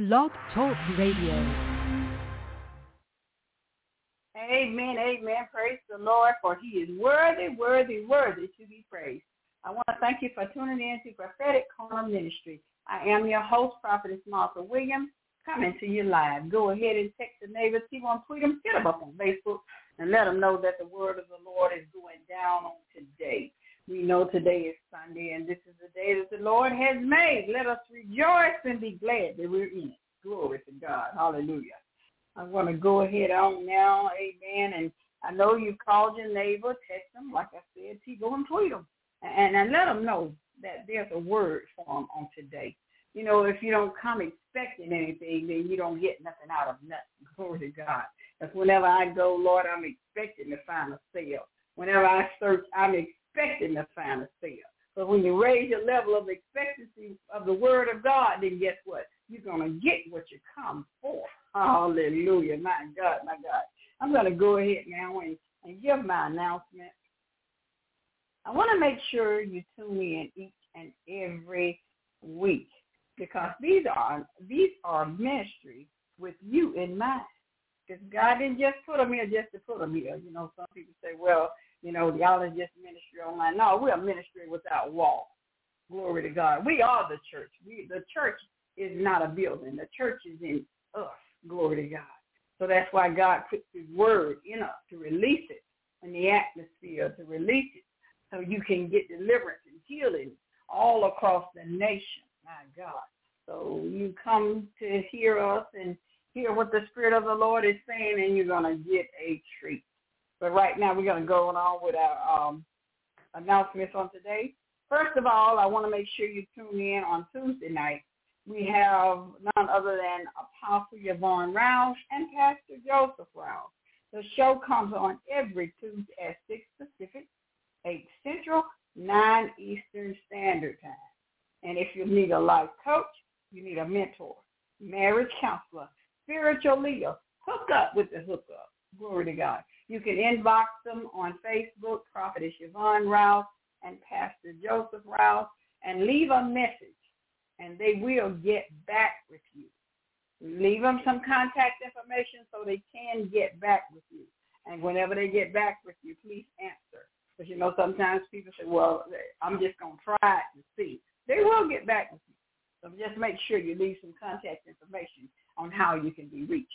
Blog Talk Radio. Amen, amen. Praise the Lord, for he is worthy, worthy, worthy to be praised. I want to thank you for tuning in to Prophetic Corner Ministry. I am your host, Prophetess Martha Williams, coming to you live. Go ahead and text the neighbors, keep on tweet them, get them up on Facebook, and let them know that the word of the Lord is going down on today. We know today is Sunday, and this is the day that the Lord has made. Let us rejoice and be glad that we're in it. Glory to God. Hallelujah. I want to go ahead on now, amen, and I know you called your neighbor, text them, like I said, go and tweet them, and let them know that there's a word for them on today. You know, if you don't come expecting anything, then you don't get nothing out of nothing. Glory to God. Because whenever I go, Lord, I'm expecting to find a sale. Whenever I search, I'm expecting to find a sale. But when you raise your level of expectancy of the word of God, then guess what? You're going to get what you come for. Hallelujah. My God, my God. I'm going to go ahead now and give my announcement. I want to make sure you tune in each and every week, because these are ministry with you in mind. Because God didn't just put them here just to put them here. You know, some people say, well, you know, y'all are just ministry online. No, we're a ministry without walls. Glory to God. We are the church. The church is not a building. The church is in us. Glory to God. So that's why God puts his word in us to release it in the atmosphere, to release it so you can get deliverance and healing all across the nation. My God. So you come to hear us and hear what the Spirit of the Lord is saying, and you're going to get a treat. But right now we're going to go on with our announcements on today. First of all, I want to make sure you tune in on Tuesday night. We have none other than Apostle Yvonne Rouse and Pastor Joseph Rouse. The show comes on every Tuesday at 6 Pacific, 8 Central, 9 Eastern Standard Time. And if you need a life coach, you need a mentor, marriage counselor, spiritual leader, hook up with the hookup. Glory to God. You can inbox them on Facebook, Prophetess Yvonne Rouse and Pastor Joseph Rouse, and leave a message, and they will get back with you. Leave them some contact information so they can get back with you. And whenever they get back with you, please answer. Because, you know, sometimes people say, well, I'm just going to try it and see. They will get back with you. So just make sure you leave some contact information on how you can be reached.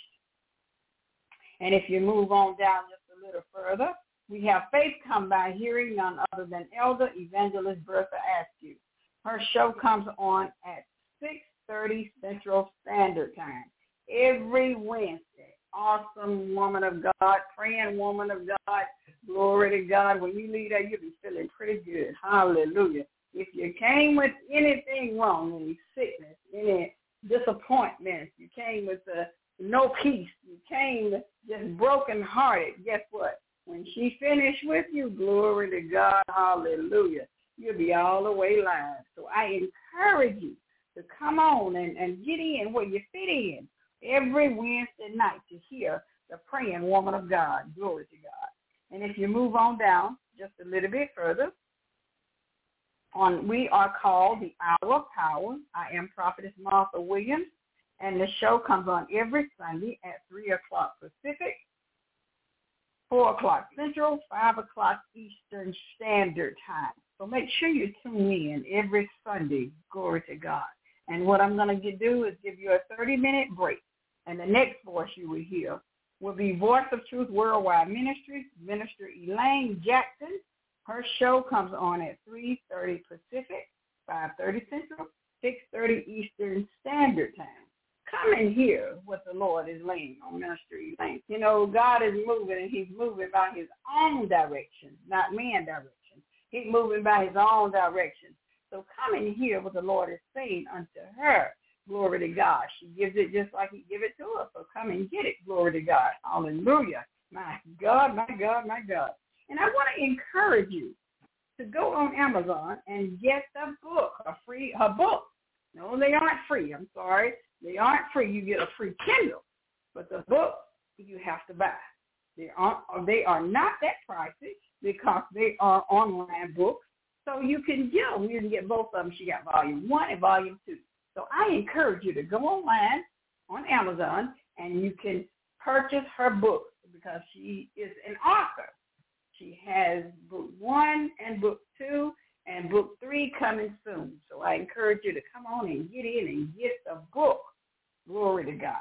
And if you move on down just a little further, we have Faith Come by Hearing, none other than Elder Evangelist Bertha Askew. Her show comes on at 6:30 Central Standard Time every Wednesday. Awesome woman of God, praying woman of God. Glory to God. When you leave there, you'll be feeling pretty good. Hallelujah. If you came with anything wrong, any sickness, any disappointments, you came with no peace, you came just brokenhearted, guess what? When she finished with you, glory to God, hallelujah, you'll be all the way live. So I encourage you to come on and get in where you fit in every Wednesday night to hear the praying woman of God. Glory to God. And if you move on down just a little bit further, we are called The Hour of Power. I am Prophetess Martha Williams, and the show comes on every Sunday at 3 o'clock Pacific, 4 o'clock Central, 5 o'clock Eastern Standard Time. So make sure you tune in every Sunday. Glory to God. And what I'm going to do is give you a 30-minute break. And the next voice you will hear will be Voice of Truth Worldwide Ministries, Minister Elaine Jackson. Her show comes on at 3:30 Pacific, 5:30 Central, 6:30 Eastern Standard Time. Come and hear what the Lord is laying on Minister Elaine. You know, God is moving, and he's moving by his own direction, not man's direction. He's moving by his own direction. So come and hear what the Lord is saying unto her. Glory to God. She gives it just like he give it to us. So come and get it. Glory to God. Hallelujah. My God, my God, my God. And I want to encourage you to go on Amazon and get the book, her book. No, they aren't free. I'm sorry. They aren't free. You get a free Kindle. But the book you have to buy. They are not that pricey because they are online books. So you can get them. You can get both of them. She got volume 1 and volume 2. So I encourage you to go online on Amazon, and you can purchase her books because she is an author. She has book 1 and book 2 and book 3 coming soon. So I encourage you to come on and get in and get the book. Glory to God.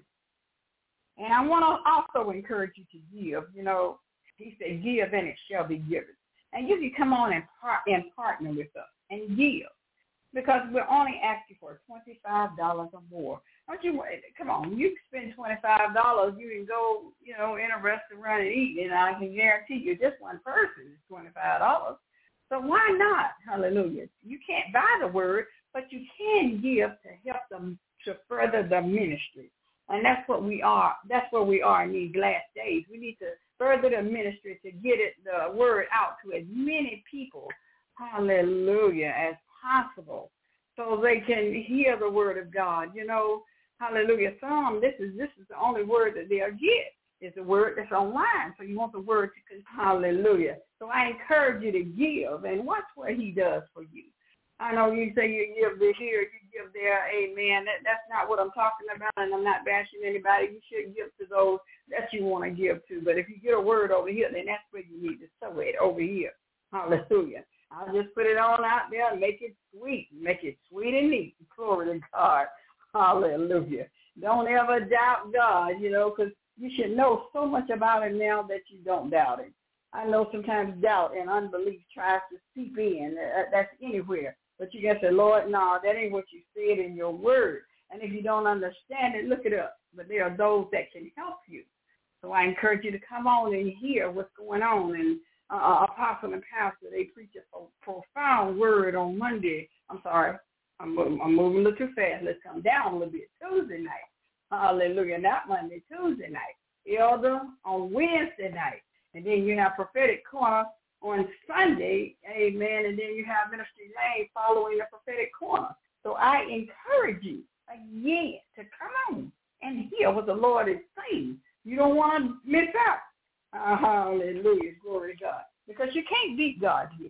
And I want to also encourage you to give. You know, he said, give and it shall be given. And you can come on and partner with us and give, because we're only asking for $25 or more. Don't you, come on, you can spend $25, you can go, you know, in a restaurant and eat, and I can guarantee you just one person is $25. So why not? Hallelujah. You can't buy the word, but you can give to help them to further the ministry. And that's what we are. That's where we are in these last days. We need to further the ministry to get the word out to as many people, hallelujah, as possible, so they can hear the word of God. You know, hallelujah. This is the only word that they'll get. It's the word that's online. So you want the word to hallelujah. So I encourage you to give and watch what he does for you. I know you say you give this here, you give there, amen. That's not what I'm talking about, and I'm not bashing anybody. You should give to those that you want to give to. But if you get a word over here, then that's where you need to sow it, over here. Hallelujah. I'll just put it on out there and make it sweet. Make it sweet and neat. Glory to God. Hallelujah. Don't ever doubt God, you know, because you should know so much about him now that you don't doubt him. I know sometimes doubt and unbelief tries to seep in. That's anywhere. But you got to say, Lord, no, that ain't what you said in your word. And if you don't understand it, look it up. But there are those that can help you. So I encourage you to come on and hear what's going on. And Apostle and Pastor, they preach a profound word on Monday. I'm sorry, I'm moving a little too fast. Let's come down a little bit. Tuesday night. Hallelujah. Not Monday, Tuesday night. Elder on Wednesday night. And then you have Prophetic Corner on Sunday, amen, and then you have Ministry Lane following the Prophetic Corner. So I encourage you, again, to come on and hear what the Lord is saying. You don't want to miss out. Hallelujah, glory to God. Because you can't beat God's gift.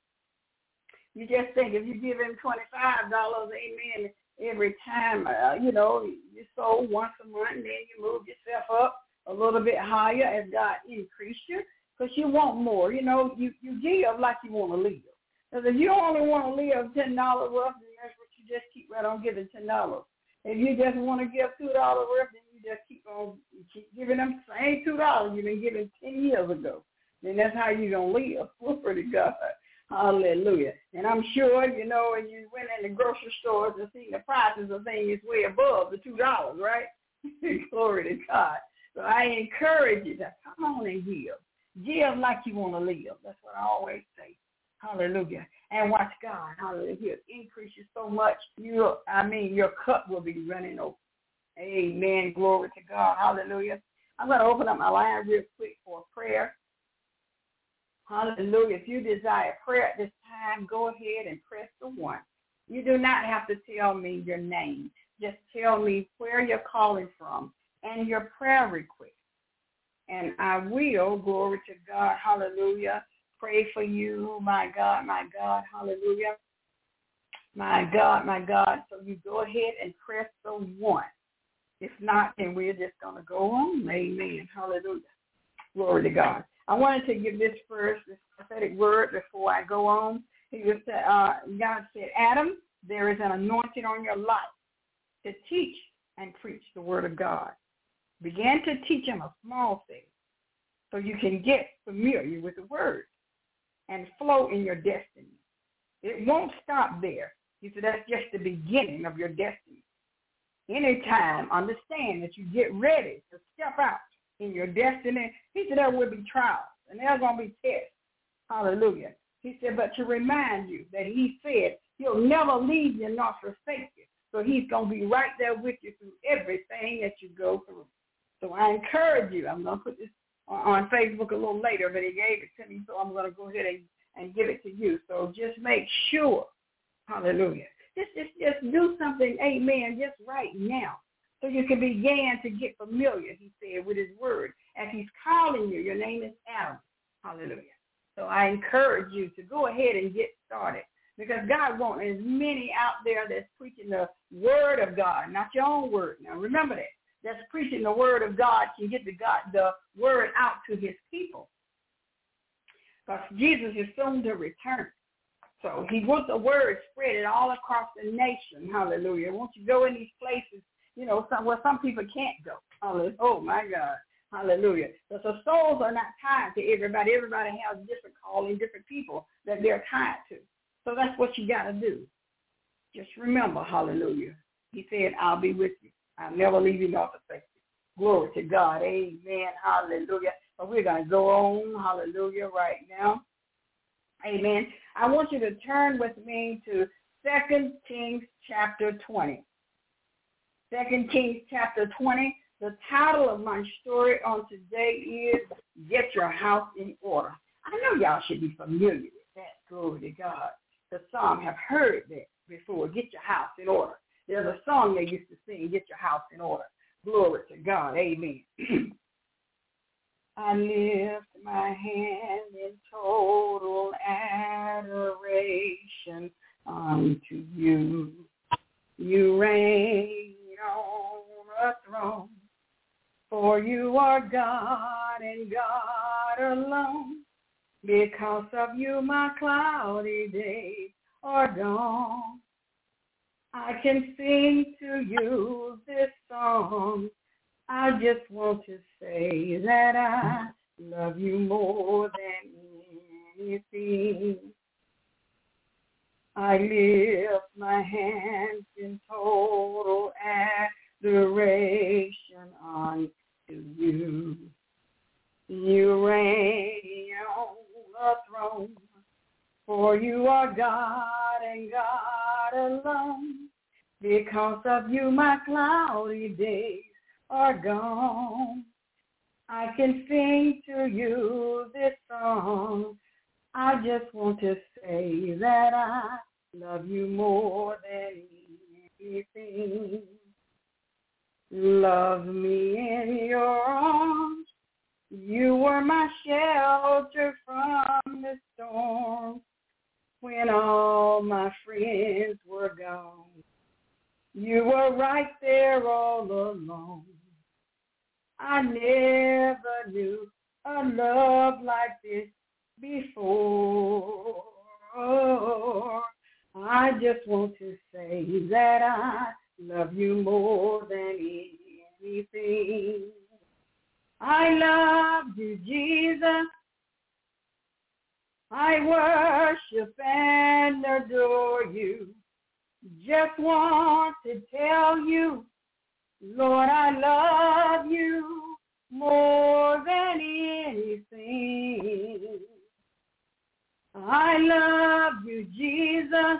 You just think if you give him $25, amen, every time, you sow once a month, and then you move yourself up a little bit higher as God increase you, because you want more. You know, you give like you want to live. Because if you only want to live $10 worth, then that's what you just keep right on giving $10. If you just want to give $2 worth, then you just keep giving them the same $2 you've been giving 10 years ago. Then that's how you're going to live. Glory to God. Hallelujah. And I'm sure, you know, when you went in the grocery stores and seen the prices of things way above the $2, right? Glory to God. So I encourage you to come on and give. Give like you want to live. That's what I always say. Hallelujah. And watch God. Hallelujah. He'll increase you so much, your cup will be running over. Amen. Glory to God. Hallelujah. I'm going to open up my line real quick for prayer. Hallelujah. If you desire prayer at this time, go ahead and press the 1. You do not have to tell me your name. Just tell me where you're calling from and your prayer request. And I will, glory to God, hallelujah, pray for you, my God, hallelujah. My God. So you go ahead and press the 1. If not, then we're just going to go on. Amen. Hallelujah. Glory to God. I wanted to give this prophetic word before I go on. God said, Adam, there is an anointing on your life to teach and preach the word of God. Begin to teach him a small thing so you can get familiar with the word and flow in your destiny. It won't stop there. He said that's just the beginning of your destiny. Anytime, understand that you get ready to step out in your destiny, he said there will be trials and there's going to be tests. Hallelujah. He said, but to remind you that he said he'll never leave you nor forsake you. So he's going to be right there with you through everything that you go through. So I encourage you. I'm going to put this on Facebook a little later, but he gave it to me, so I'm going to go ahead and give it to you. So just make sure, hallelujah, just do something, amen, just right now, so you can begin to get familiar, he said, with his word. As he's calling you, your name is Adam, hallelujah. So I encourage you to go ahead and get started. Because God wants as many out there that's preaching the word of God, not your own word. Now remember that. That's preaching the word of God can get the word out to his people. Because Jesus is soon to return. So he wants the word spread all across the nation. Hallelujah. Once you go in these places, where some people can't go. Hallelujah. Oh, my God. Hallelujah. So souls are not tied to everybody. Everybody has different calling, different people that they're tied to. So that's what you got to do. Just remember, hallelujah. He said, I'll be with you. I'll never leave you nor forsake you. Glory to God. Amen. Hallelujah. So we're going to go on, hallelujah, right now. Amen. I want you to turn with me to 2 Kings chapter 20. 2 Kings chapter 20. The title of my story on today is Get Your House in Order. I know y'all should be familiar with that. Glory to God. The psalm have heard that before. Get your house in order. There's a song they used to sing, Get Your House in Order. Glory to God. Amen. I lift my hand in total adoration unto you. You reign on a throne, for you are God and God alone. Because of you, my cloudy days are gone. I can sing to you this song. I just want to say that I love you more than anything. I lift my hands in total adoration unto you. You reign on the throne, for you are God and God alone. Because of you, my cloudy days are gone. I can sing to you this song. I just want to say that I love you more than anything. Love me in your arms. You were my shelter from the storm when all my friends were gone. You were right there all alone. I never knew a love like this before. I just want to say that I love you more than anything. I love you, Jesus. I worship and adore you. Just want to tell you, Lord, I love you more than anything. I love you, Jesus.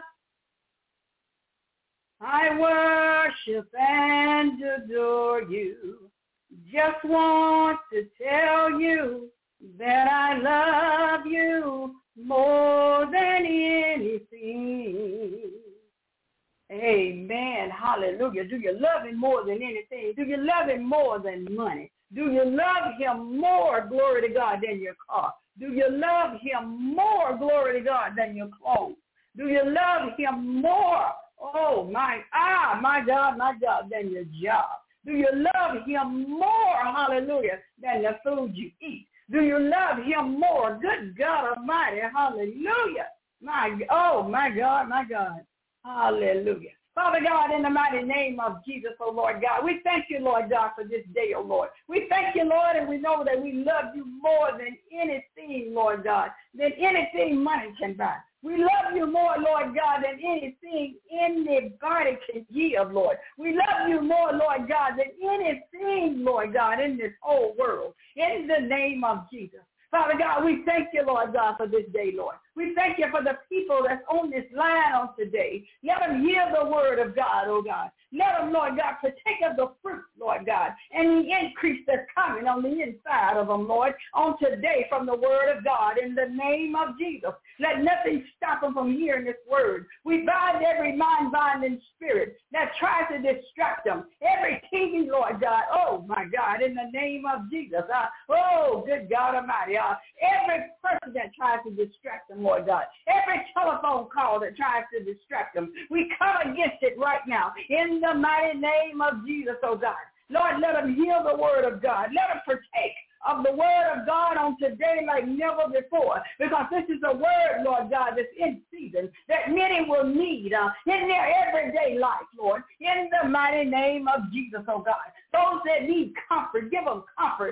I worship and adore you. Just want to tell you that I love you more than anything. Amen. Hallelujah. Do you love him more than anything? Do you love him more than money? Do you love him more, glory to God, than your car? Do you love him more, glory to God, than your clothes? Do you love him more, my God, than your job? Do you love him more, hallelujah, than the food you eat? Do you love him more? Good God Almighty, hallelujah. My God. Hallelujah. Father God, in the mighty name of Jesus, oh Lord God, we thank you, Lord God, for this day, oh Lord. We thank you, Lord, and we know that we love you more than anything, Lord God, than anything money can buy. We love you more, Lord God, than anything anybody can give, Lord. We love you more, Lord God, than anything, Lord God, in this whole world. In the name of Jesus. Father God, we thank you, Lord God, for this day, Lord. We thank you for the people that's on this line on today. Let them hear the word of God, oh God. Let them, Lord God, partake of the fruit, Lord God, and the increase that's coming on the inside of them, Lord, on today from the word of God in the name of Jesus. Let nothing stop them from hearing this word. We bind every mind-binding spirit that tries to distract them, every TV, Lord God. Oh, my God, in the name of Jesus. Oh, good God Almighty. Every person that tries to distract them, Lord God. Every telephone call that tries to distract them. We come against it right now in the mighty name of Jesus, oh God. Lord, let them hear the word of God. Let them partake of the word of God on today like never before, because this is a word, Lord God, that's in season that many will need in their everyday life, Lord, in the mighty name of Jesus, oh God. Those that need comfort, give them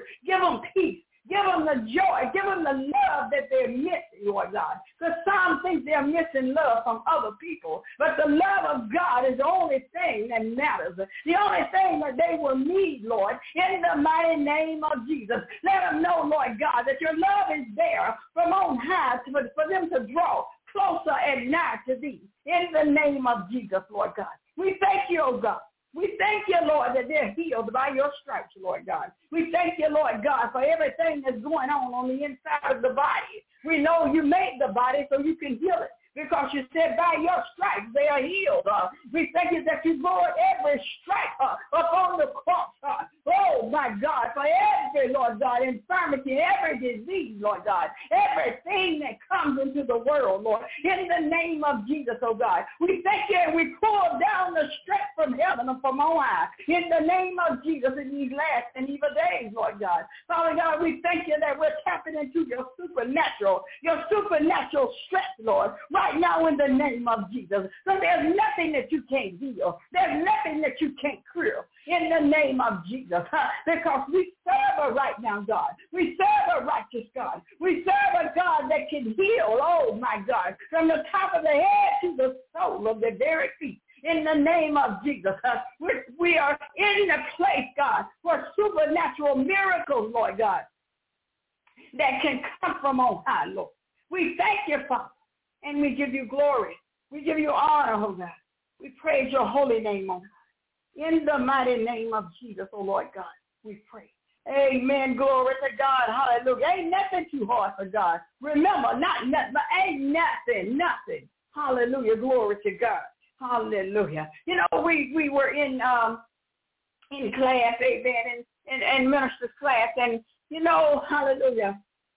peace. Give them the joy. Give them the love that they're missing, Lord God. Because some think they're missing love from other people. But the love of God is the only thing that matters. The only thing that they will need, Lord, in the mighty name of Jesus. Let them know, Lord God, that your love is there from on high for them to draw closer and nigh to thee. In the name of Jesus, Lord God. We thank you, oh God. We thank you, Lord, that they're healed by your stripes, Lord God. We thank you, Lord God, for everything that's going on the inside of the body. We know you made the body so you can heal it, because you said by your stripes they are healed. We thank you that you bore every stripe upon the cross. Oh, my God, for every, Lord God, infirmity, every disease, Lord God, everything that comes into the world, Lord, in the name of Jesus, oh God. We thank you and we pull down the strength from heaven and from on high in the name of Jesus in these last and evil days, Lord God. Father God, we thank you that we're tapping into your supernatural strength, Lord, right now in the name of Jesus. So there's nothing that you can't heal. There's nothing that you can't cure in the name of Jesus, because we serve a right now God. We serve a righteous God. We serve a God that can heal, oh my God, from the top of the head to the sole of the very feet. In the name of Jesus, we are in the place, God, for supernatural miracles, Lord God, that can come from on high, Lord. We thank you, Father, and we give you glory. We give you honor, oh God. We praise your holy name, oh God. In the mighty name of Jesus, oh Lord God, we pray. Amen. Glory to God. Hallelujah. Ain't nothing too hard for God. Remember, ain't nothing. Hallelujah. Glory to God. Hallelujah. You know, we were in class, amen, and minister's class, and you know, hallelujah,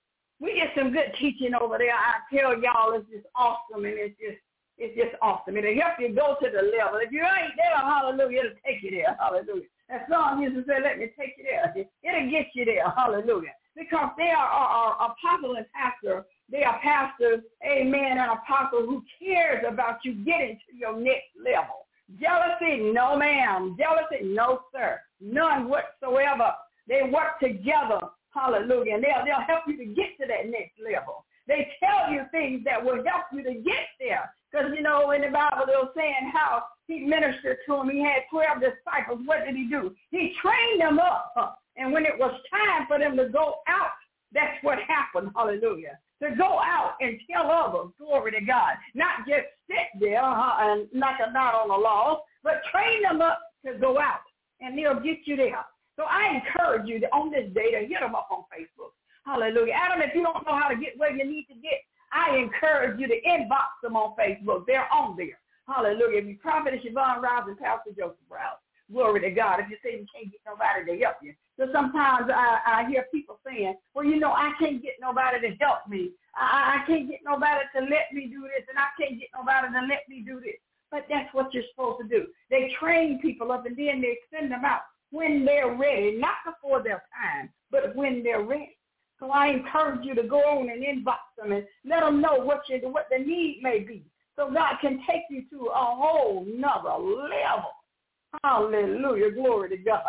we get some good teaching over there. I tell y'all, it's just awesome, and it's just awesome. It'll help you go to the level. If you ain't there, hallelujah, it'll take you there. Hallelujah. That song used to say, let me take you there. It'll get you there. Hallelujah. Because they are apostle and pastor. They are pastors, amen, and apostle who cares about you getting to your next level. Jealousy, no ma'am. Jealousy, no sir. None whatsoever. They work together. Hallelujah. And they'll help you to get to that next level. They tell you things that will help you to get there. Because, you know, in the Bible, they were saying how he ministered to them. He had 12 disciples. What did he do? He trained them up. And when it was time for them to go out, that's what happened. Hallelujah. To go out and tell others, glory to God. Not just sit there and knock a knot on the law, but train them up to go out. And they'll get you there. So I encourage you to, on this day, to hit them up on Facebook. Hallelujah. Adam, if you don't know how to get where you need to get, I encourage you to inbox them on Facebook. They're on there. Hallelujah. If you Prophetess Yvonne Rouse and Pastor Joseph Rouse, glory to God. If you say you can't get nobody to help you. So sometimes I hear people saying, well, you know, I can't get nobody to help me. I can't get nobody to let me do this, and I can't get nobody to let me do this. But that's what you're supposed to do. They train people up, and then they send them out when they're ready, not before their time, but when they're ready. So I encourage you to go on and inbox them and let them know what the need may be, so God can take you to a whole nother level. Hallelujah. Glory to God.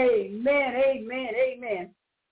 Amen, amen, amen.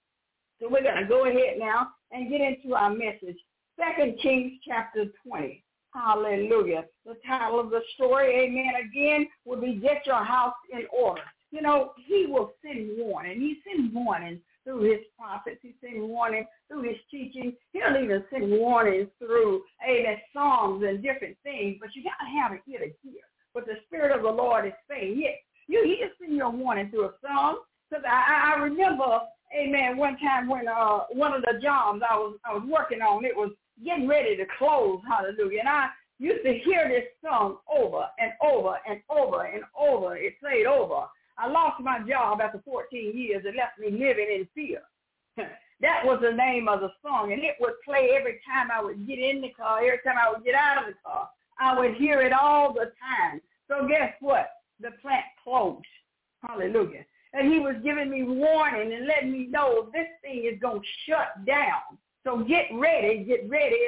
So we're going to go ahead now and get into our message. 2 Kings chapter 20. Hallelujah. The title of the story, amen, again, will be Get Your House in Order. You know, he will send warning. He sends warnings through his prophets. He sends warning through his teaching. He'll even send warnings through songs and different things. But you got to have an ear to hear what the Spirit of the Lord is saying. Yes, he'll send you a warning through a song. Because I remember, amen, one time when one of the jobs I was working on, it was getting ready to close, hallelujah. And I used to hear this song over and over and over and over. It played over. I lost my job after 14 years. It left me living in fear. That was the name of the song, and it would play every time I would get in the car, every time I would get out of the car. I would hear it all the time. So guess what? The plant closed. Hallelujah. And he was giving me warning and letting me know this thing is going to shut down. So get ready and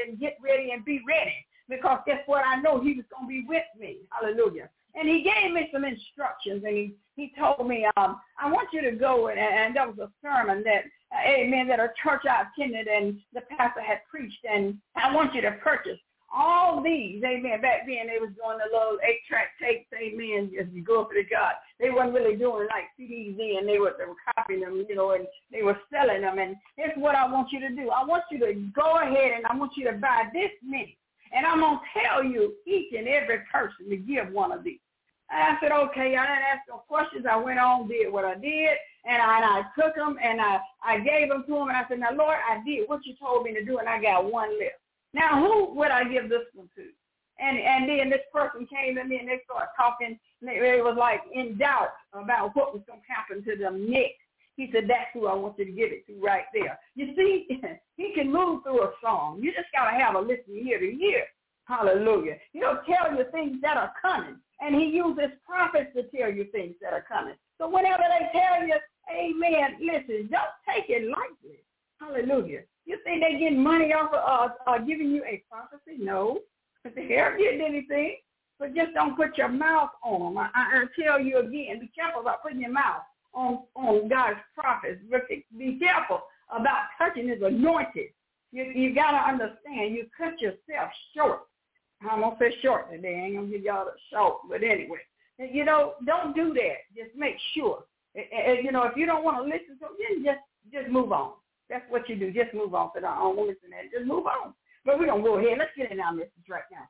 be ready. Because guess what? I know he was going to be with me. Hallelujah. And he gave me some instructions, and he told me, I want you to go, and that was a sermon that, amen, that a church I attended and the pastor had preached, and I want you to purchase all these, amen. Back then they was doing the little 8-track tapes, amen, as you go up to God. They wasn't really doing like CDs then. They were copying them, and they were selling them. And here's what I want you to do. I want you to go ahead and I want you to buy this many. And I'm going to tell you each and every person to give one of these. And I said, okay, I didn't ask no questions. I went on, did what I did, and I took them, and I gave them to him, and I said, now, Lord, I did what you told me to do, and I got one left. Now, who would I give this one to? And then this person came to me, and they started talking. And they was like in doubt about what was going to happen to them next. He said, that's who I want you to give it to right there. You see, he can move through a song. You just got to have a listening ear to hear. Hallelujah. He'll tell you things that are coming. And he uses prophets to tell you things that are coming. So whenever they tell you, amen, listen, don't take it lightly. Hallelujah. You think they get money off of giving you a prophecy? No. They aren't getting anything. But just don't put your mouth on them. I tell you again, be careful about putting your mouth on God's prophets. Be careful about touching his anointed. You got to understand, you cut yourself short. I'm going to say short today. I ain't going to give y'all the short. But anyway, don't do that. Just make sure. If you don't want to listen to them, just move on. That's what you do. Just move on. So I don't want to listen to that. Just move on. But we're going to go ahead. Let's get in our message right now.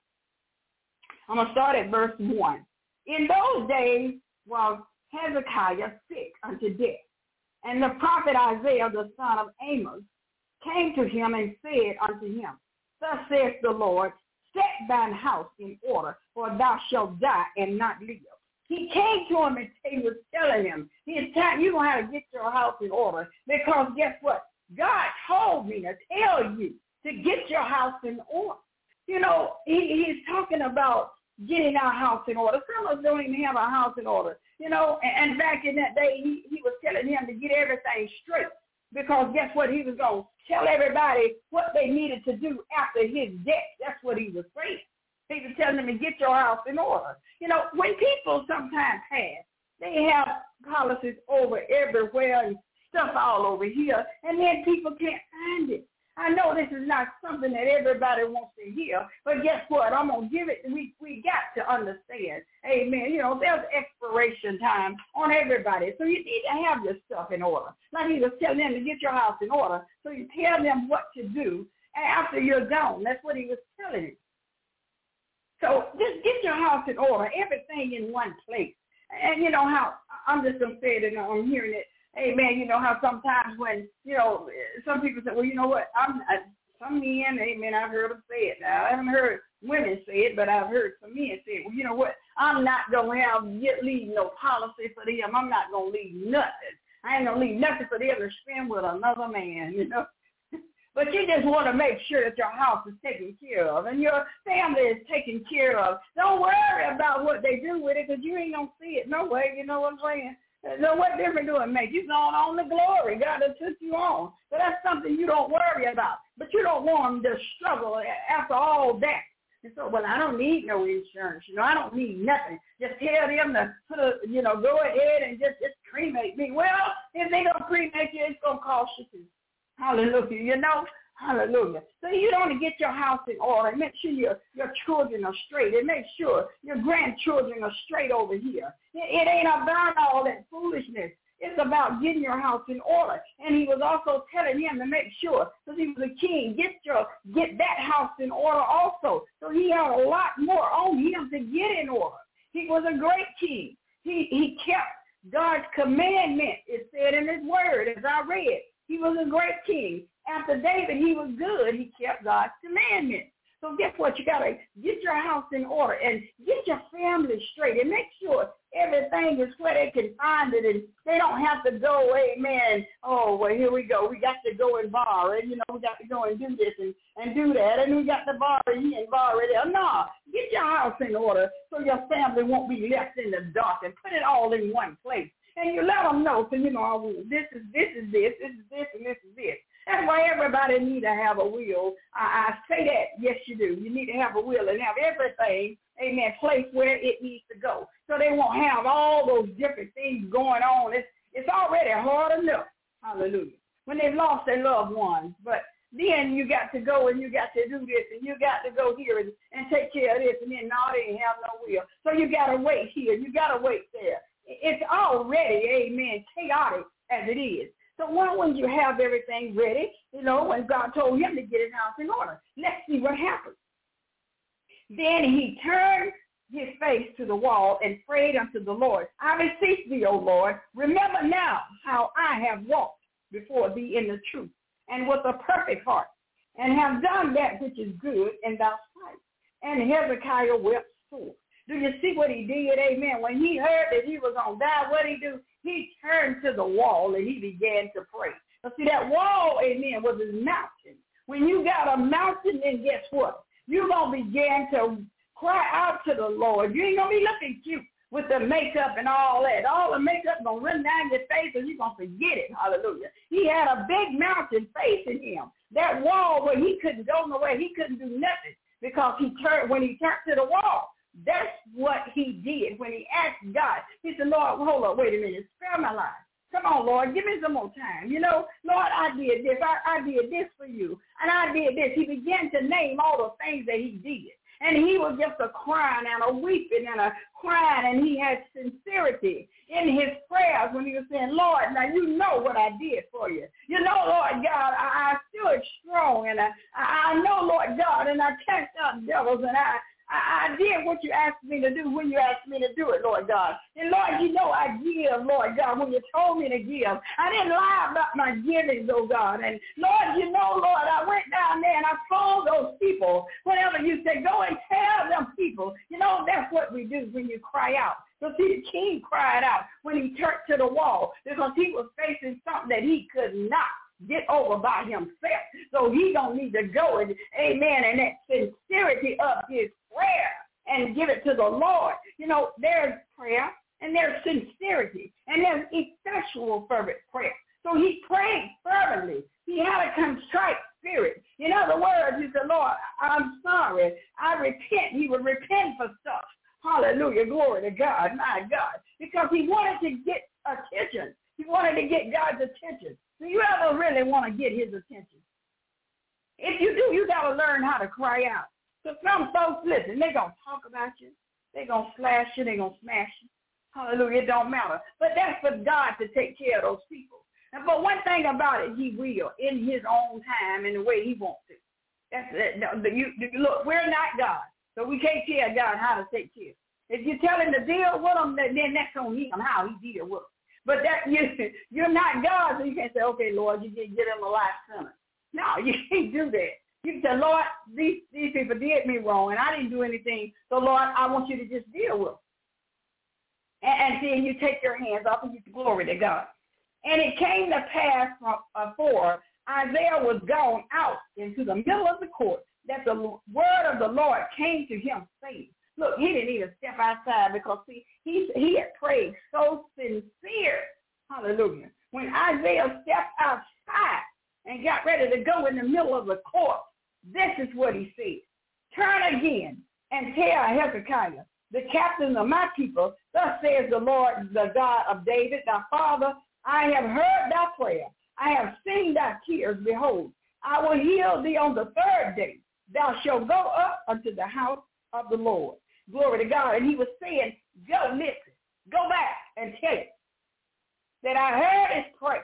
I'm going to start at verse 1. In those days was Hezekiah sick unto death, and the prophet Isaiah, the son of Amos, came to him and said unto him, thus saith the Lord, set thine house in order, for thou shalt die and not live. He came to him and he was telling him, it's time you're going to have to get your house in order, because guess what? God told me to tell you to get your house in order. He's talking about getting our house in order. Some of us don't even have our house in order. And back in that day, he was telling him to get everything straight, because guess what? He was going to tell everybody what they needed to do after his death. That's what he was saying. He was telling them to get your house in order. When people sometimes pass, they have policies over everywhere and stuff all over here, and then people can't find it. I know this is not something that everybody wants to hear, but guess what? I'm going to give it. We got to understand. Amen. There's expiration time on everybody. So you need to have your stuff in order. Like he was telling them to get your house in order. So you tell them what to do after you're gone. That's what he was telling you. So just get your house in order, everything in one place. And you know how, I'm just going to say it and I'm hearing it. Amen. How sometimes when, some people say, well, you know what, some men, amen, I've heard them say it. Now, I haven't heard women say it, but I've heard some men say it. Well, you know what, I'm not going to leave no policy for them. I'm not going to leave nothing. I ain't going to leave nothing for them to spend with another man, But you just want to make sure that your house is taken care of and your family is taken care of. Don't worry about what they do with it, because you ain't going to see it no way. You know what I'm saying? So what difference do it make? You're going on the glory. God has took you on. So that's something you don't worry about. But you don't want them to struggle after all that. And so, well, I don't need no insurance. I don't need nothing. Just tell them to go ahead and just cremate me. Well, if they don't cremate you, it's going to cost you too. Hallelujah. Hallelujah. So you don't want to get your house in order. Make sure your children are straight. And make sure your grandchildren are straight over here. It ain't about all that foolishness. It's about getting your house in order. And he was also telling him to make sure, because he was a king, get that house in order also. So he had a lot more on him to get in order. He was a great king. He kept God's commandment. It said in his word, as I read. He was a great king. After David, he was good. He kept God's commandments. So guess what? You got to get your house in order and get your family straight and make sure Everything is where they can find it, and they don't have to go, amen. Oh, well, here we go. We got to go and borrow it. We got to go and do this and do that, and we got to borrow here and borrow there. No, get your house in order so your family won't be left in the dark, and put it all in one place. And you let them know, so this is this, and this is this. That's why everybody need to have a will. I say that, yes, you do. You need to have a will and have everything, amen, placed where it needs to go. So they won't have all those different things going on. It's already hard enough, hallelujah, when they've lost their loved ones. But then you got to go and you got to do this and you got to go here and take care of this. And then, no, they ain't have no will. So you got to wait here. You got to wait there. It's already, amen, chaotic as it is. So why wouldn't you have everything ready, when God told him to get his house in order? Let's see what happens. Then he turned his face to the wall and prayed unto the Lord. I beseech thee, O Lord, remember now how I have walked before thee in the truth and with a perfect heart, and have done that which is good in thy sight. And Hezekiah wept sore. Do you see what he did? Amen. When he heard that he was going to die, what did he do? He turned to the wall and he began to pray. But see, that wall, amen, was his mountain. When you got a mountain, then guess what? You're going to begin to cry out to the Lord. You ain't going to be looking cute with the makeup and all that. All the makeup going to run down your face and you're going to forget it. Hallelujah. He had a big mountain facing him. That wall where he couldn't go nowhere, he couldn't do nothing because when he turned to the wall. That's what he did when he asked God. He said, Lord, hold up, wait a minute, spare my life. Come on, Lord, give me some more time. Lord, I did this. I did this for you, and I did this. He began to name all the things that he did. And he was just a crying and a weeping and a crying, and he had sincerity in his prayers when he was saying, Lord, now you know what I did for you. Lord God, I stood strong, and I know, Lord God, and I cast out devils, and I did what you asked me to do when you asked me to do it, Lord God. And, Lord, I give, Lord God, when you told me to give. I didn't lie about my giving, oh God. And, Lord, Lord, I went down there and I told those people, whenever you say, go and tell them people, that's what we do when you cry out. So see, the king cried out when he turned to the wall because he was facing something that he could not get over by himself. So he don't need to go and, amen, and that sincerity of his prayer and give it to the Lord. There's prayer and there's sincerity and there's effectual fervent prayer. So he prayed fervently. He had a contrite spirit. In other words, he said, Lord, I'm sorry. I repent. He would repent for stuff. Hallelujah. Glory to God. My God. Because he wanted to get attention. He wanted to get God's attention. Do you ever really want to get his attention? If you do, you got to learn how to cry out. So some folks, listen, they're going to talk about you. They're going to slash you. They're going to smash you. Hallelujah. It don't matter. But that's for God to take care of those people. But one thing about it, he will in his own time and the way he wants to. That's it. Look, we're not God. So we can't tell God how to take care. If you tell him to deal with them, then that's on him, how he deal with them. But that you're not God, so you can't say, okay, Lord, you get him a life sentence. No, you can't do that. You can say, Lord, these people did me wrong, and I didn't do anything, so, Lord, I want you to just deal with them. And then you take your hands off and you glory to God. And it came to pass for Isaiah was gone out into the middle of the court that the word of the Lord came to him, saying, look, he didn't even step outside because, see, he had prayed so sincere. Hallelujah. When Isaiah stepped outside and got ready to go in the middle of the court, this is what he said. Turn again and tell Hezekiah, the captain of my people, thus says the Lord, the God of David, thy father, I have heard thy prayer. I have seen thy tears. Behold, I will heal thee on the third day. Thou shalt go up unto the house of the Lord. Glory to God. And he was saying, go listen. Go back and tell it that I heard his prayer.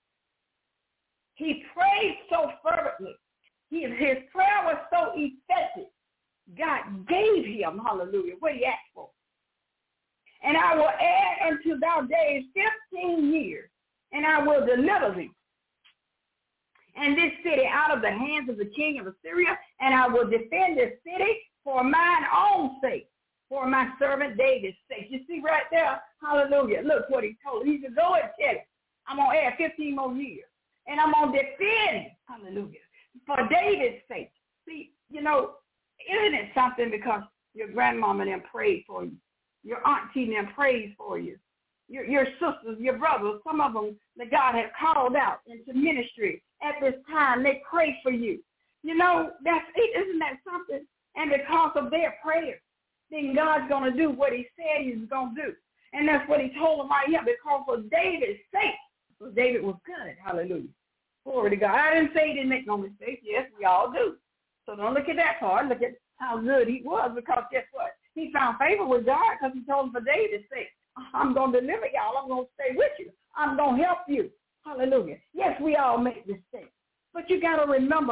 He prayed so fervently. His prayer was so effective. God gave him, hallelujah, what he asked for. And I will add unto thy days 15 years, and I will deliver thee and this city out of the hands of the king of Assyria, and I will defend this city for mine own sake. for my servant David's sake. You see right there, hallelujah. Look what he told him. He said, go and tell him, I'm going to add 15 more years. And I'm going to defend, hallelujah, for David's sake. See, you know, isn't it something because your grandmama then prayed for you. Your auntie then prayed for you. Your sisters, your brothers, some of them that God has called out into ministry at this time, they pray for you. You know, isn't that something? And because of their prayers, then God's going to do what he said he's going to do. And that's what he told them right here, because of David's sake. So David was good. Hallelujah. Glory to God. I didn't say he didn't make no mistakes. Yes, we all do. So don't look at that part. Look at how good he was, because guess what? He found favor with God because he told him for David's sake, I'm going to deliver y'all. I'm going to stay with you. I'm going to help you. Hallelujah. Yes, we all make mistakes. But you got to remember,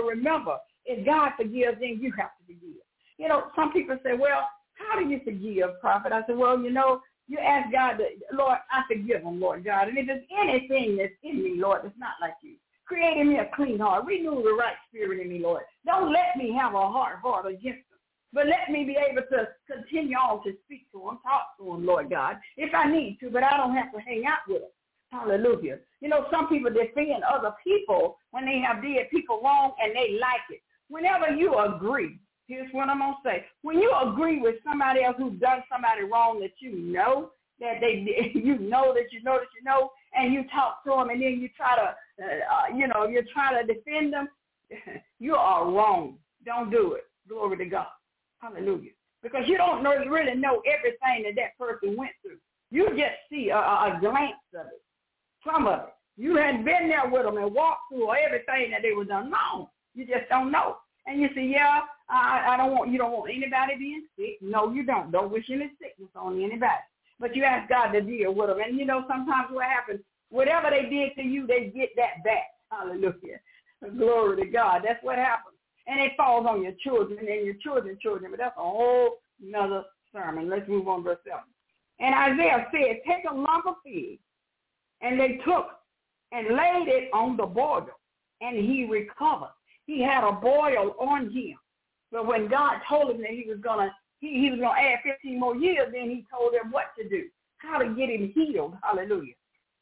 if God forgives, then you have to forgive. You know, some people say, well, how do you forgive, prophet? I said, well, you know, you ask God, Lord, I forgive them, Lord God. And if there's anything that's in me, Lord, that's not like you, create in me a clean heart. Renew the right spirit in me, Lord. Don't let me have a hard heart against them, but let me be able to continue on to speak to them, talk to them, Lord God, if I need to, but I don't have to hang out with them. Hallelujah. You know, some people defend other people when they have did people wrong and they like it. Whenever you agree, here's what I'm going to say. When you agree with somebody else who's done somebody wrong that you know that they did, and you talk to them and then you try to, you're trying to defend them, you are wrong. Don't do it. Glory to God. Hallelujah. Because you don't really know everything that person went through. You just see a glance of it, some of it. You hadn't been there with them and walked through everything that they were done wrong. You just don't know. And you say, yeah, you don't want anybody being sick. No, you don't. Don't wish any sickness on anybody. But you ask God to deal with them. And, you know, sometimes what happens, whatever they did to you, they get that back. Hallelujah. Glory to God. That's what happens. And it falls on your children and your children's children. But that's a whole nother sermon. Let's move on to verse 7. And Isaiah said, take a lump of fig. And they took and laid it on the boil, and he recovered. He had a boil on him. But when God told him that he was going to add 15 more years, then he told him what to do, how to get him healed. Hallelujah.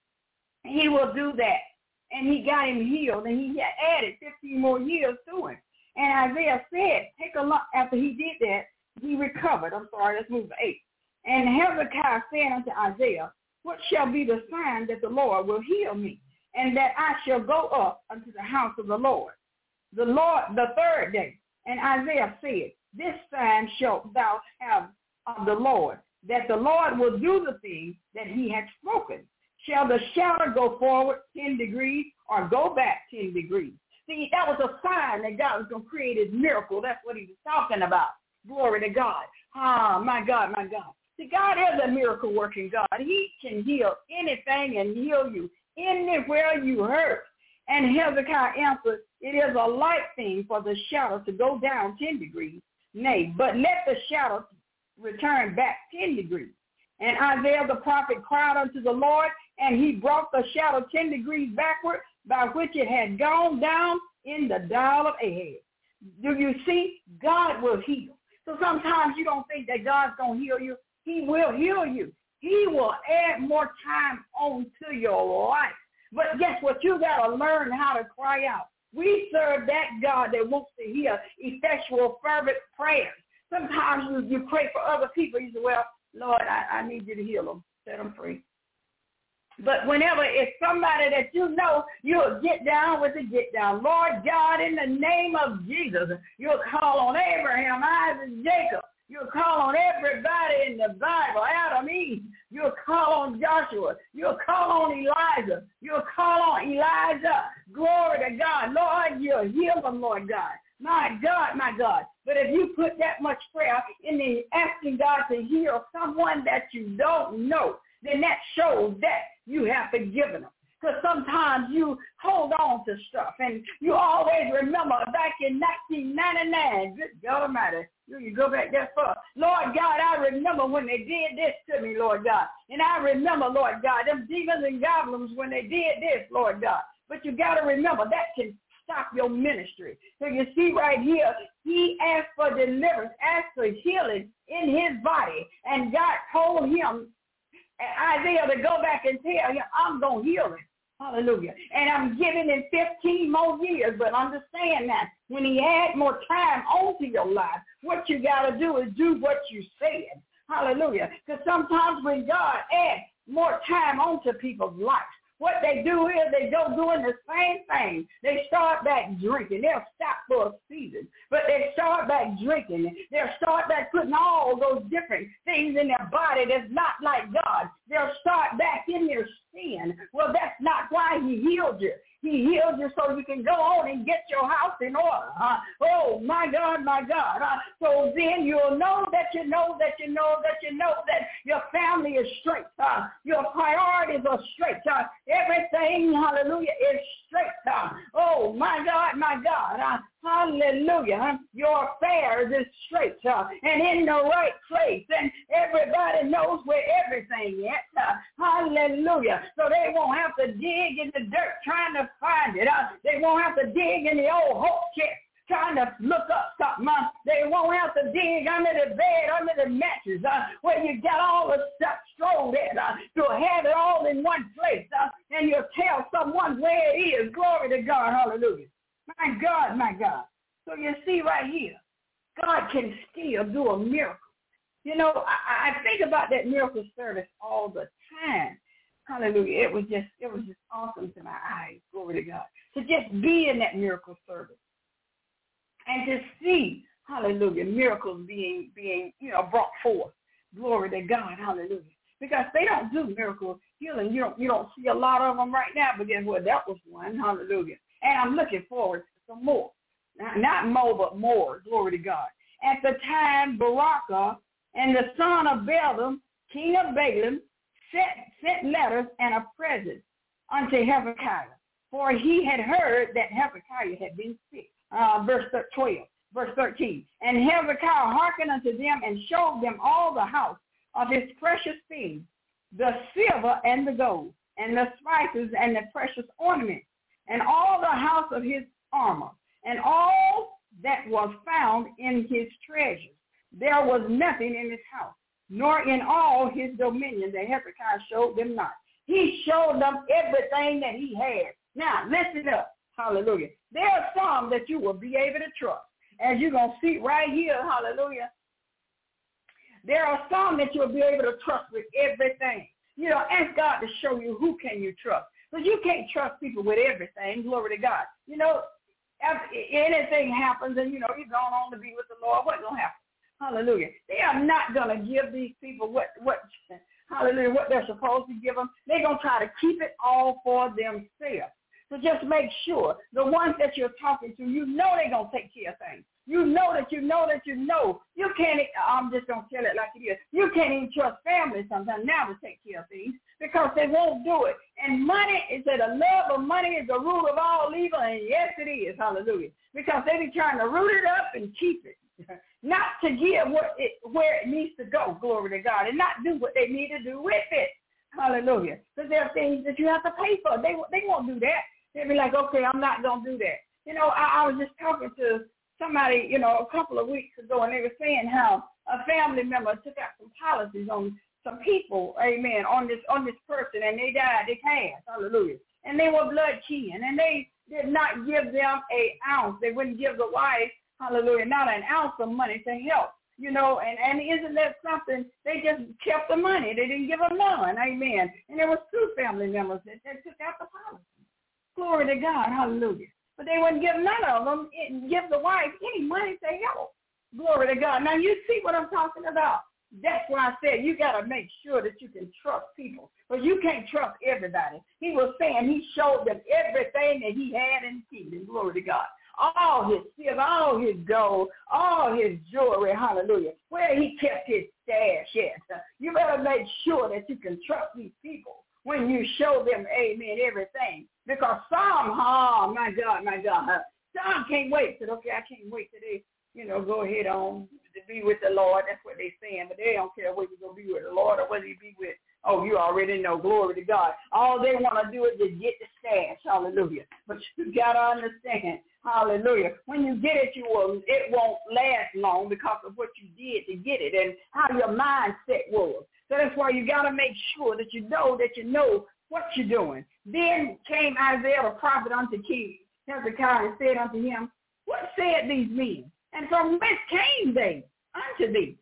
He will do that. And he got him healed, and he had added 15 more years to him. And Isaiah said, take a lump. After he did that, he recovered. Let's move to 8. And Hezekiah said unto Isaiah, what shall be the sign that the Lord will heal me, and that I shall go up unto the house of the Lord the third day? And Isaiah said, this sign shalt thou have of the Lord, that the Lord will do the thing that he had spoken. Shall the shadow go forward 10 degrees or go back 10 degrees? See, that was a sign that God was going to create his miracle. That's what he was talking about. Glory to God. My God, my God. See, God is a miracle-working God. He can heal anything and heal you anywhere you hurt. And Hezekiah answered, it is a light thing for the shadow to go down 10 degrees. Nay, but let the shadow return back 10 degrees. And Isaiah the prophet cried unto the Lord, and he brought the shadow 10 degrees backward, by which it had gone down in the dial of Ahaz. Do you see? God will heal. So sometimes you don't think that God's going to heal you. He will heal you. He will add more time on to your life. But guess what? You got to learn how to cry out. We serve that God that wants to hear effectual, fervent prayers. Sometimes you pray for other people. You say, well, Lord, I need you to heal them, set them free. But whenever it's somebody that you know, you'll get down with the get down. Lord God, in the name of Jesus, you'll call on Abraham, Isaac, Jacob. You'll call on everybody in the Bible, Adam, Eve. You'll call on Joshua. You'll call on Elijah. You'll call on Elijah. Glory to God. Lord, you'll heal them, Lord God. My God, my God. But if you put that much prayer in the asking God to heal someone that you don't know, then that shows that you have forgiven them. Because sometimes you hold on to stuff, and you always remember back in 1999, good God Almighty, you go back that far. Lord God, I remember when they did this to me, Lord God. And I remember, Lord God, them demons and goblins when they did this, Lord God. But you got to remember, that can stop your ministry. So you see right here, he asked for deliverance, asked for healing in his body. And God told him, Isaiah, to go back and tell him, I'm going to heal him. Hallelujah. And I'm giving him 15 more years. But understand that when he add more time onto your life, what you got to do is do what you said. Hallelujah. Because sometimes when God adds more time onto people's lives, what they do is they go doing the same thing. They start back drinking. They'll stop for a season, but they start back drinking. They'll start back putting all those different things in their body that's not like God. They'll start back in their sin. Well, that's not why he healed you. He healed you so you can go on and get your house in order. Oh, my God, my God. So then you'll know that you know that you know that you know that your family is straight. Your priorities are straight. Everything, hallelujah, is straight. Oh, my God, my God. Hallelujah. Your affairs is straight and in the right place. And everybody knows where everything is. Hallelujah. So they won't have to dig in the dirt trying to find it. They won't have to dig in the old hope chest trying to look up something. They won't have to dig under the bed, under the mattress, where you got all the stuff stowed in, to have it all in one place. And you'll tell someone where it is. Glory to God. Hallelujah. My God, my God. So you see right here, God can still do a miracle. You know, I think about that miracle service all the time. Hallelujah. It was just awesome to my eyes. Glory to God. To just be in that miracle service and to see, hallelujah, miracles being brought forth. Glory to God. Hallelujah. Because they don't do miracle healing. You don't see a lot of them right now, but guess what? That was one. Hallelujah. And I'm looking forward to some more. Not more, but more. Glory to God. At the time, Barakah and the son of Balaam, king of Balaam, sent letters and a present unto Hezekiah, for he had heard that Hezekiah had been sick. Verse 13. And Hezekiah hearkened unto them and showed them all the house of his precious things, the silver and the gold, and the spices and the precious ornaments, and all the house of his armor, and all that was found in his treasures. There was nothing in his house, nor in all his dominion that Hezekiah showed them not. He showed them everything that he had. Now, listen up. Hallelujah. There are some that you will be able to trust. As you're going to see right here, hallelujah, there are some that you'll be able to trust with everything. You know, ask God to show you who can you trust. Because you can't trust people with everything. Glory to God. You know, if anything happens and, you've gone on to be with the Lord, what's going to happen? Hallelujah. They are not going to give these people what they're supposed to give them. They're going to try to keep it all for themselves. So just make sure the ones that you're talking to, they're going to take care of things. You know. You can't, I'm just going to tell it like it is. You can't even trust family sometimes now to take care of things because they won't do it. And money, it said the love of money is the root of all evil, and yes, it is. Hallelujah. Because they be trying to root it up and keep it. Not to give where it needs to go, glory to God, and not do what they need to do with it. Hallelujah. Because there are things that you have to pay for. They won't do that. They'll be like, okay, I'm not going to do that. I was just talking to somebody, a couple of weeks ago, and they were saying how a family member took out some policies on some people, amen, on this person, and they died. They passed, hallelujah. And they were blood kin, and they did not give them an ounce. They wouldn't give the wife, hallelujah, not an ounce of money to help, and isn't that something? They just kept the money. They didn't give them none, amen. And there was two family members that took out the policy. Glory to God, hallelujah. But they wouldn't give none of them, give the wife any money to help. Glory to God. Now, you see what I'm talking about. That's why I said you got to make sure that you can trust people. But you can't trust everybody. He was saying he showed them everything that he had in the kingdom. Glory to God. All his silver, all his gold, all his jewelry, hallelujah, where he kept his stash at. You better make sure that you can trust these people when you show them, amen, everything. Because some, oh, my God, some can't wait. Said, okay, I can't wait till they, go ahead on to be with the Lord. That's what they're saying. But they don't care whether you're going to be with the Lord or whether you be with, oh, you already know, glory to God. All they want to do is just get the stash, hallelujah. But you got to understand, hallelujah, when you get it, it won't last long because of what you did to get it and how your mindset was. So that's why you got to make sure that you know what you're doing. Then came Isaiah the prophet unto King Hezekiah and said unto him, what said these men? And from whence came they unto thee?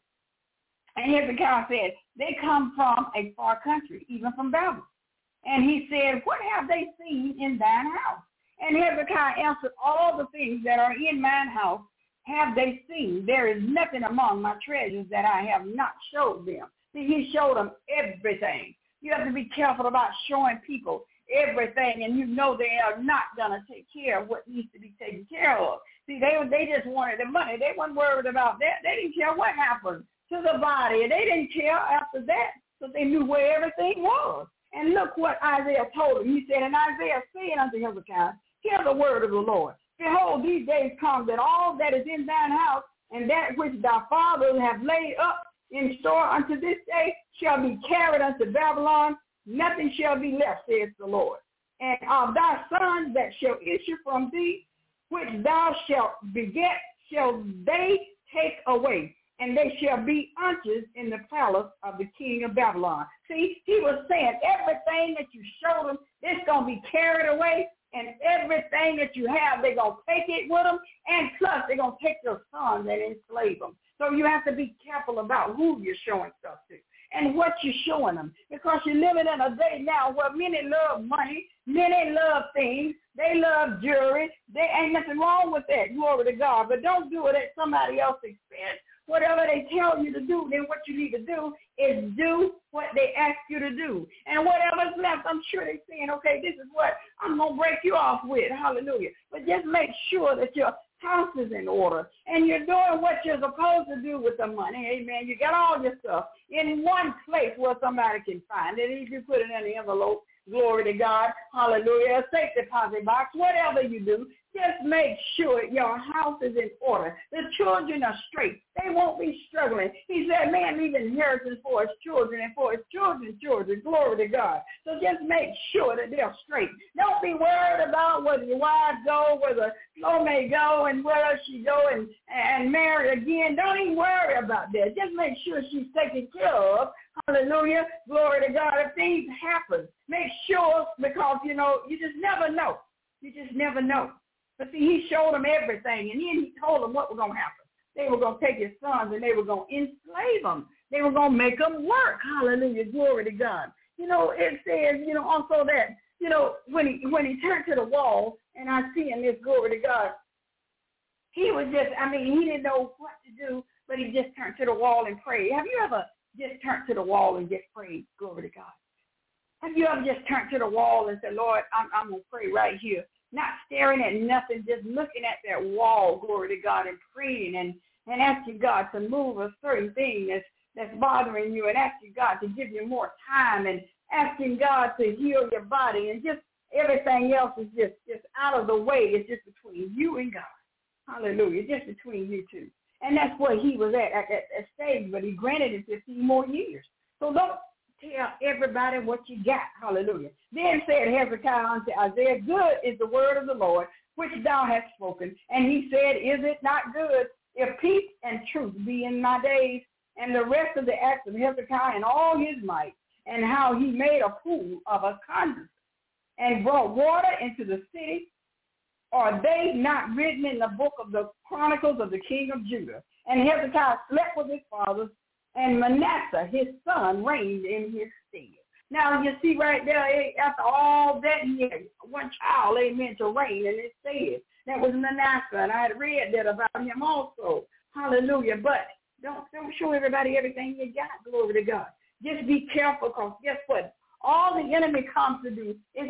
And Hezekiah said, they come from a far country, even from Babylon. And he said, what have they seen in thine house? And Hezekiah answered, all the things that are in mine house have they seen. There is nothing among my treasures that I have not showed them. See, he showed them everything. You have to be careful about showing people everything, and you know they are not going to take care of what needs to be taken care of. See, they just wanted the money. They weren't worried about that. They didn't care what happened to the body. They didn't care after that, so they knew where everything was. And look what Isaiah told him. He said, and Isaiah said unto Hezekiah, hear the word of the Lord. Behold, these days come that all that is in thine house and that which thy fathers have laid up in store unto this day shall be carried unto Babylon. Nothing shall be left, says the Lord. And of thy sons that shall issue from thee, which thou shalt beget, shall they take away, and they shall be untos in the palace of the king of Babylon. See, he was saying everything that you showed them, it's going to be carried away, and everything that you have, they're going to take it with them, and plus they're going to take your sons and enslave them. So you have to be careful about who you're showing stuff to and what you're showing them, because you're living in a day now where many love money, many love things, they love jewelry. There ain't nothing wrong with that, glory to God, but don't do it at somebody else's expense. Whatever they tell you to do, then what you need to do is do what they ask you to do. And whatever's left, I'm sure they're saying, okay, this is what I'm going to break you off with. Hallelujah. But just make sure that your house is in order and you're doing what you're supposed to do with the money. Amen. You got all your stuff in one place where somebody can find it. If you put it in the envelope, glory to God. Hallelujah. A safe deposit box, whatever you do, just make sure your house is in order. The children are straight. They won't be struggling. He said, man, leave inheritance for his children and for his children's children. Glory to God. So just make sure that they're straight. Don't be worried about whether your wife go, whether Flo may go, and where else she go and marry again. Don't even worry about that. Just make sure she's taken care of. Hallelujah. Glory to God. If things happen, make sure, because, you just never know. You just never know. But see, he showed them everything, and then he told them what was going to happen. They were going to take his sons, and they were going to enslave them. They were going to make them work. Hallelujah. Glory to God. It says, also that, when he turned to the wall, and I see in this, glory to God, he was just, he didn't know what to do, but he just turned to the wall and prayed. Have you ever just turned to the wall and just prayed? Glory to God. Have you ever just turned to the wall and said, Lord, I'm going to pray right here? Not staring at nothing, just looking at that wall, glory to God, and praying and asking God to move a certain thing that's bothering you, and asking God to give you more time, and asking God to heal your body, and just everything else is just out of the way. It's just between you and God. Hallelujah, just between you two. And that's where he was at that stage, but he granted him 15 more years. So don't tell everybody what you got. Hallelujah. Then said Hezekiah unto Isaiah, good is the word of the Lord, which thou hast spoken. And he said, is it not good if peace and truth be in my days? And the rest of the acts of Hezekiah and all his might, and how he made a pool of a conduit and brought water into the city, are they not written in the book of the Chronicles of the king of Judah? And Hezekiah slept with his fathers, and Manasseh, his son, reigned in his stead. Now, you see right there, after all that, he had one child, amen, to reign in his stead. That was Manasseh, and I had read that about him also. Hallelujah. But don't show everybody everything you got, glory to God. Just be careful, because guess what? All the enemy comes to do is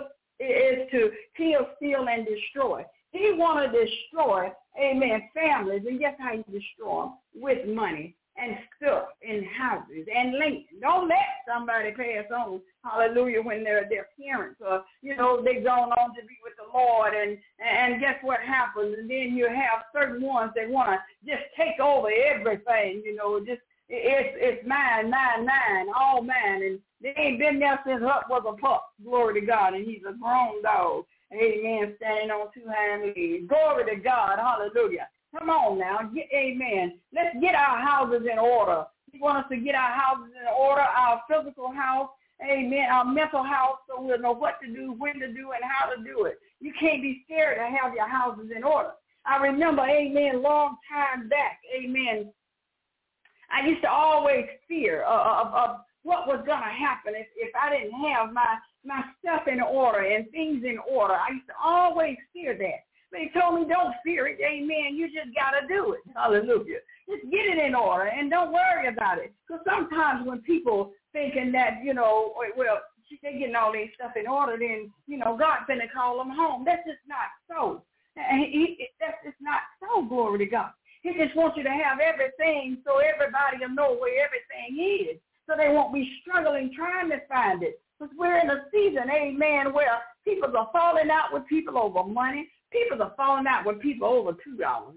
to kill, steal, and destroy. He want to destroy, amen, families, and guess how you destroy them? With money and stuff and houses and land. Don't let somebody pass on, hallelujah, when their parents or, they've gone on to be with the Lord, and guess what happens? And then you have certain ones that want to just take over everything, It's mine, all mine. And they ain't been there since Huck was a pup. Glory to God. And he's a grown dog. Amen. Standing on two hind legs. Glory to God. Hallelujah. Come on now. Amen. Let's get our houses in order. He wants us to get our houses in order, our physical house, amen, our mental house, so we'll know what to do, when to do, and how to do it. You can't be scared to have your houses in order. I remember, amen, long time back, amen, I used to always fear of what was going to happen if I didn't have my stuff in order and things in order. I used to always fear that. But he told me, don't fear it, amen. You just got to do it. Hallelujah. Just get it in order and don't worry about it. Because sometimes when people thinking that, well, they're getting all their stuff in order, then, God's going to call them home. That's just not so. That's just not so, glory to God. He just wants you to have everything so everybody will know where everything is, so they won't be struggling trying to find it. Because we're in a season, amen, where people are falling out with people over money. People are falling out with people over $2,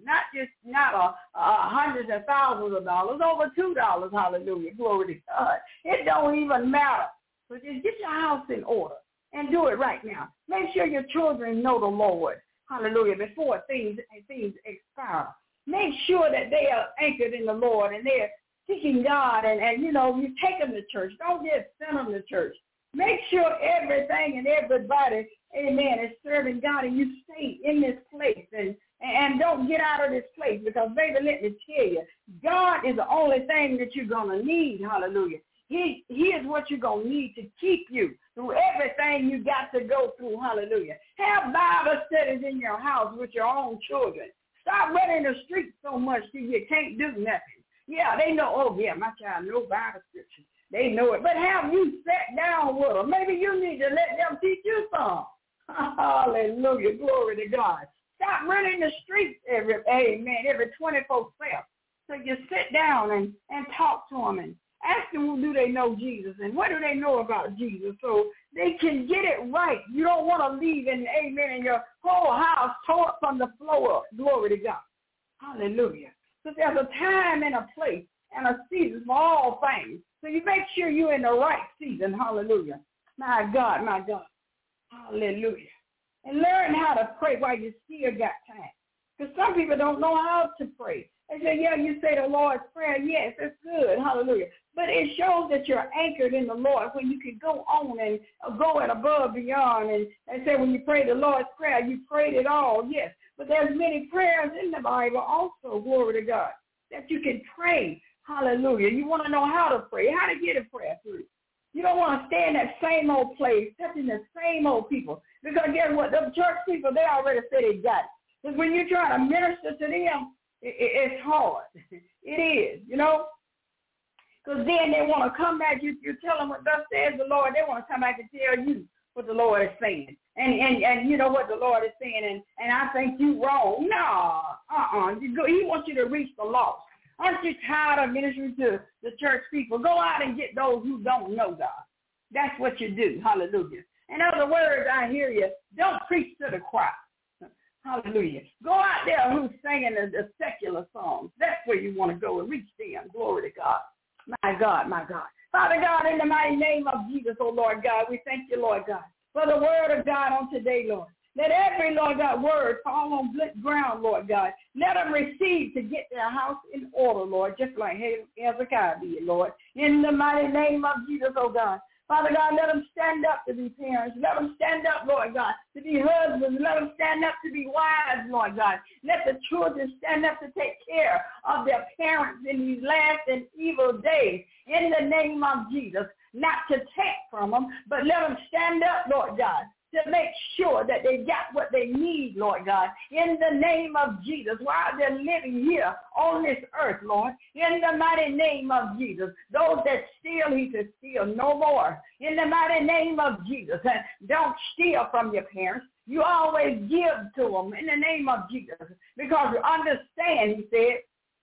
not hundreds and thousands of dollars, over $2. Hallelujah, glory to God. It don't even matter. So just get your house in order and do it right now. Make sure your children know the Lord. Hallelujah, before things expire. Make sure that they are anchored in the Lord and they're seeking God and you take them to church. Don't just send them to church. Make sure everything and everybody, amen, is serving God and you stay in this place and don't get out of this place because, baby, let me tell you, God is the only thing that you're going to need, hallelujah. He is what you're going to need to keep you through everything you got to go through, hallelujah. Have Bible studies in your house with your own children. Stop running the streets so much that you can't do nothing. Yeah, they know, oh, yeah, my child knows Bible scripture. They know it. But have you sat down with them? Maybe you need to let them teach you some. Hallelujah. Glory to God. Stop running the streets every 24/7. So you sit down and talk to them and ask them, well, do they know Jesus? And what do they know about Jesus? So they can get it right. You don't want to leave and your whole house tore up from the floor up. Glory to God. Hallelujah. So there's a time and a place and a season for all things. So you make sure you're in the right season. Hallelujah. My God, my God. Hallelujah. And learn how to pray while you still got time. Because some people don't know how to pray. They say, yeah, you say the Lord's Prayer. Yes, it's good. Hallelujah. But it shows that you're anchored in the Lord when you can go on and go and above beyond. And they say when you pray the Lord's Prayer, you prayed it all. Yes. But there's many prayers in the Bible also, glory to God, that you can pray. Hallelujah. You want to know how to pray, how to get a prayer through. You don't want to stay in that same old place, touching the same old people. Because guess what? The church people, they already said they got it. Because when you're trying to minister to them, it's hard. It is, Because then they want to come back. You tell them what thus says the Lord. They want to come back and tell you what the Lord is saying. And you know what the Lord is saying. And I think you wrong. No, He wants you to reach the lost. Aren't you tired of ministering to the church people? Go out and get those who don't know God. That's what you do. Hallelujah. In other words, I hear you. Don't preach to the choir. Hallelujah. Go out there who's singing the secular songs. That's where you want to go and reach them. Glory to God. My God, my God. Father God, in the mighty name of Jesus, oh Lord God, we thank you, Lord God, for the word of God on today, Lord. Let every, Lord God, word fall on good ground, Lord God. Let them receive to get their house in order, Lord, just like Hezekiah did, Lord. In the mighty name of Jesus, oh God. Father God, let them stand up to be parents. Let them stand up, Lord God, to be husbands. Let them stand up to be wives, Lord God. Let the children stand up to take care of their parents in these last and evil days. In the name of Jesus, not to take from them, but let them stand up, Lord God, to make sure that they got what they need, Lord God, in the name of Jesus, while they're living here on this earth, Lord, in the mighty name of Jesus. Those that steal, He said, steal no more. In the mighty name of Jesus, don't steal from your parents. You always give to them in the name of Jesus, because you understand, He said,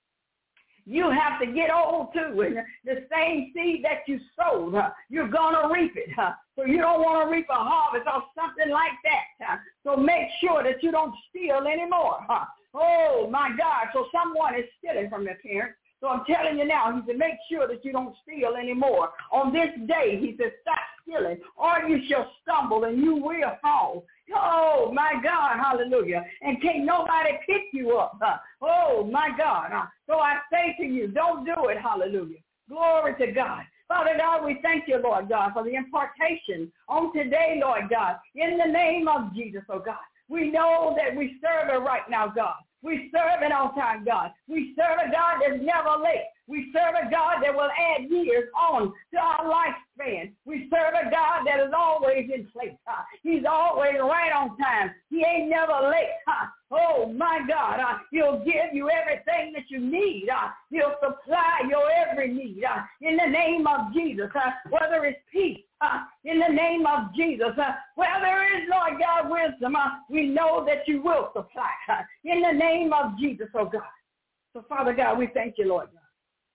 you have to get old too. And the same seed that you sowed, you're going to reap it. So you don't want to reap a harvest or something like that. So make sure that you don't steal anymore. Oh, my God. So someone is stealing from their parents. So I'm telling you now, he said, make sure that you don't steal anymore. On this day, he said, stop stealing, or you shall stumble and you will fall. Oh, my God, hallelujah. And can't nobody pick you up. Oh, my God. So I say to you, don't do it, hallelujah. Glory to God. Father God, we thank you, Lord God, for the impartation on today, Lord God, in the name of Jesus, oh God. We know that we serve it right now, God. We serve an on-time God. We serve a God that's never late. We serve a God that will add years on to our lifespan. We serve a God that is always in place. He's always right on time. He ain't never late. Oh, my God. He'll give you everything that you need. He'll supply your every need in the name of Jesus, whether it's peace. In the name of Jesus, where there is, Lord God, wisdom, we know that you will supply. In the name of Jesus, oh God. So, Father God, we thank you, Lord God.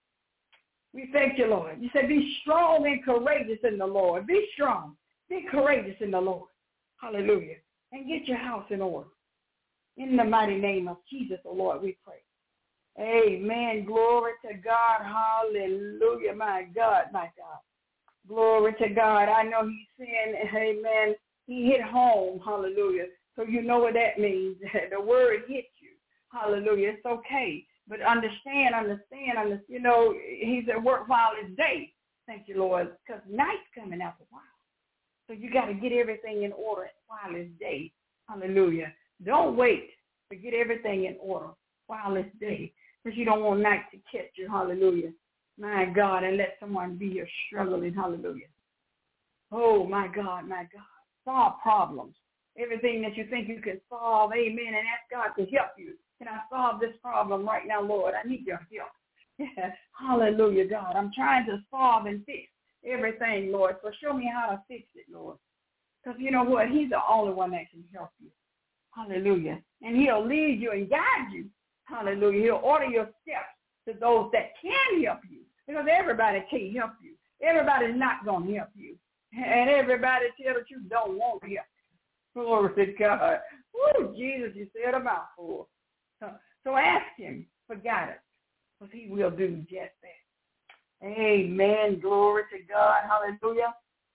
We thank you, Lord. You said be strong and courageous in the Lord. Be strong. Be courageous in the Lord. Hallelujah. And get your house in order. In the mighty name of Jesus, oh Lord, we pray. Amen. Glory to God. Hallelujah. My God, my God. Glory to God. I know he's saying, amen, he hit home, hallelujah. So you know what that means. The word hit you. Hallelujah. It's okay. But understand, you know, he's at work while it's day. Thank you, Lord, because night's coming after a while. So you got to get everything in order while it's day. Hallelujah. Don't wait to get everything in order while it's day, because you don't want night to catch you. Hallelujah. My God, and let someone be here struggling. Hallelujah. Oh, my God, my God. Solve problems. Everything that you think you can solve, amen, and ask God to help you. Can I solve this problem right now, Lord? I need your help. Yeah. Hallelujah, God. I'm trying to solve and fix everything, Lord. So show me how to fix it, Lord. Because you know what? He's the only one that can help you. Hallelujah. And he'll lead you and guide you. Hallelujah. He'll order your steps to those that can help you. Because everybody can't help you. Everybody's not going to help you. And everybody tell the truth don't want to help you. Glory to God. Woo, Jesus, you said a mouthful. So ask him for guidance, because he will do just that. Amen. Glory to God. Hallelujah.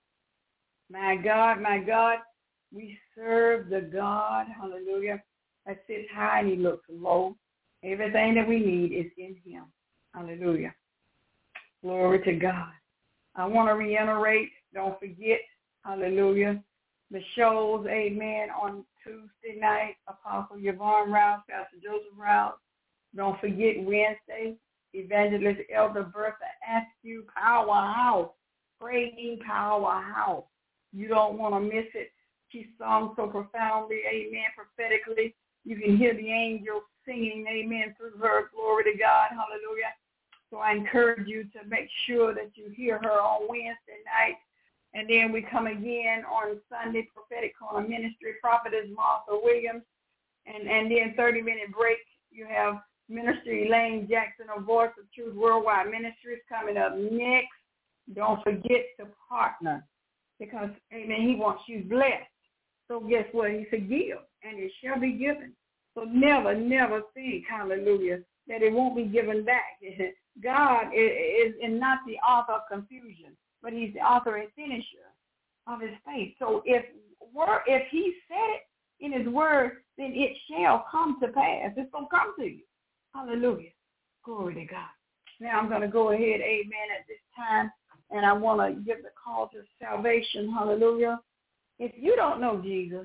My God, my God, we serve the God, hallelujah, that sits high and he looks low. Everything that we need is in him. Hallelujah. Glory to God. I want to reiterate, don't forget, hallelujah, the shows, amen, on Tuesday night, Apostle Yvonne Rouse, Pastor Joseph Rouse. Don't forget Wednesday, Evangelist Elder Bertha Askew, Powerhouse, Praying Powerhouse. You don't want to miss it. She sung so profoundly, amen, prophetically. You can hear the angels singing, amen, through her. Glory to God, hallelujah. So I encourage you to make sure that you hear her on Wednesday night. And then we come again on Sunday, Prophetic Corner Ministry, Prophetess Martha Williams. And then 30-minute break, you have Minister Elaine Jackson of Voice of Truth Worldwide Ministries coming up next. Don't forget to partner, because, amen, he wants you blessed. So guess what? He said, give, and it shall be given. So never, never think, hallelujah, that it won't be given back. God is not the author of confusion, but he's the author and finisher of his faith. So if he said it in his word, then it shall come to pass. It's going to come to you. Hallelujah. Glory to God. Now I'm going to go ahead, amen, at this time, and I want to give the call to salvation. Hallelujah. If you don't know Jesus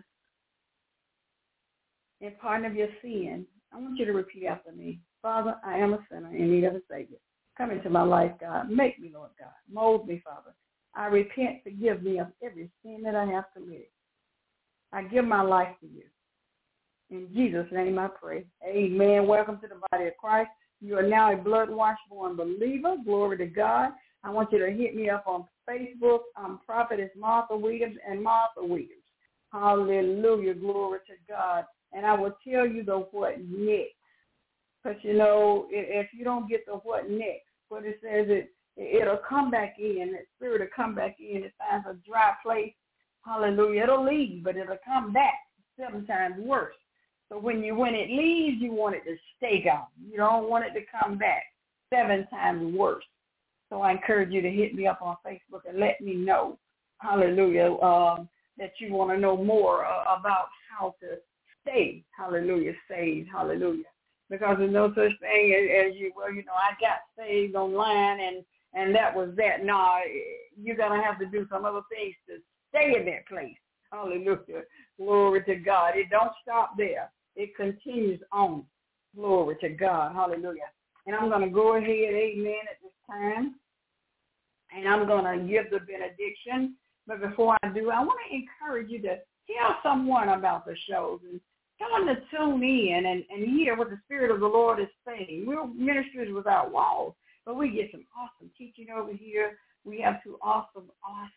and pardon of your sin, I want you to repeat after me. Father, I am a sinner in need of a Savior. Come into my life, God. Make me, Lord God. Mold me, Father. I repent. Forgive me of every sin that I have committed. I give my life to you. In Jesus' name I pray. Amen. Welcome to the body of Christ. You are now a blood-washed born believer. Glory to God. I want you to hit me up on Facebook. I'm Prophetess Martha Williams and Martha Williams. Hallelujah. Glory to God. And I will tell you the what next. Because, you know, if you don't get the what next, what it says, it'll come back in. That spirit will come back in. It finds a dry place. Hallelujah. It'll leave, but it'll come back 7 times worse. So when it leaves, you want it to stay gone. You don't want it to come back 7 times worse. So I encourage you to hit me up on Facebook and let me know, hallelujah, that you want to know more about how to stay, hallelujah, saved, hallelujah. Because there's no such thing as you, well, I got saved online and that was that. No, you're going to have to do some other things to stay in that place. Hallelujah. Glory to God. It don't stop there. It continues on. Glory to God. Hallelujah. And I'm going to go ahead, amen, at this time. And I'm going to give the benediction. But before I do, I want to encourage you to tell someone about the shows and tell them to tune in and hear what the Spirit of the Lord is saying. We're Ministries Without Walls, but we get some awesome teaching over here. We have two awesome.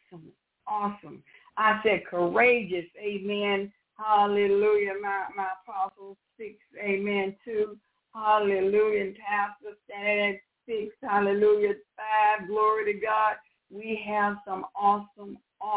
I said courageous, amen. Hallelujah. My Apostle 6, amen, 2. Hallelujah. And Pastor standing at 6, hallelujah, 5. Glory to God. We have some awesome